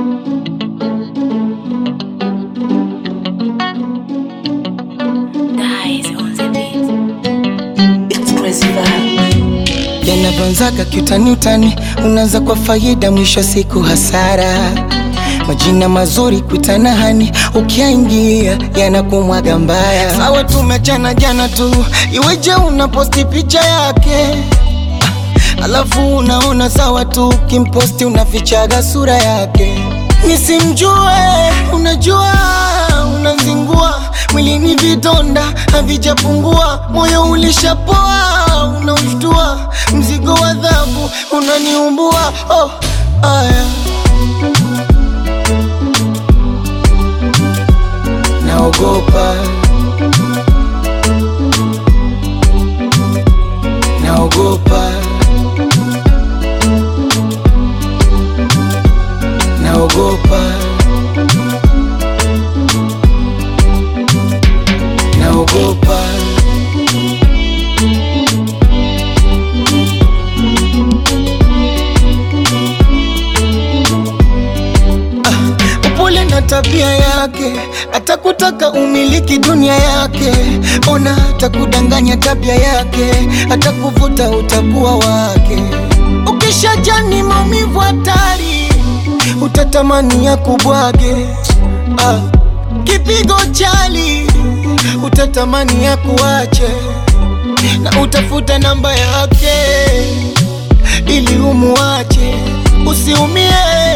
Yanavanzaga kiutani utani, unaanza kwa faida, mwisho siku hasara. Majina mazuri kuitana hani, ukiingia yanakumwaga mbaya. Sawa tumechana jana tu, iweje unaposti picha yake, alafu unaona sawa tu, kimposti unafichaga sura yake. Nisimjue, unajua unazingua, mwilini vidonda havijapungua, moyo ulishapoa, unaushtua, mzigo wa adhabu unaniumbua. Oh, aya, naogopa, naogopa, naogopa, naogopa. Upole na tabia yake, atakutaka umiliki dunia yake. Ona atakudanganya tabia yake, atakuvuta utakuwa wake. Ukishajani maumivu hatari, utatamani ya kubwage. Kipigo chali, utatamani ya kuache, na utafuta namba yake ili umuache. Usiumie,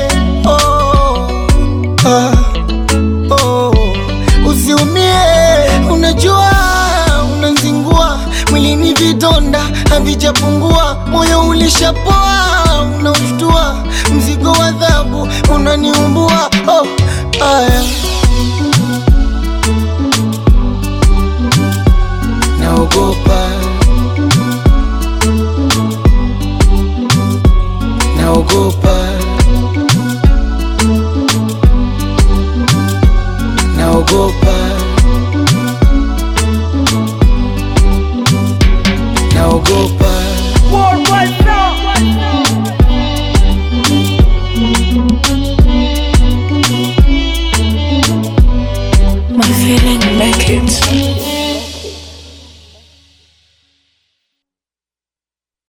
usiumie. Unajua unazingua, mwilini vidonda havijapungua, moyo ulishapoa, unaushtua, mzigo wa adhabu unaniumbua. Oh, aya, naogopa, naogopa.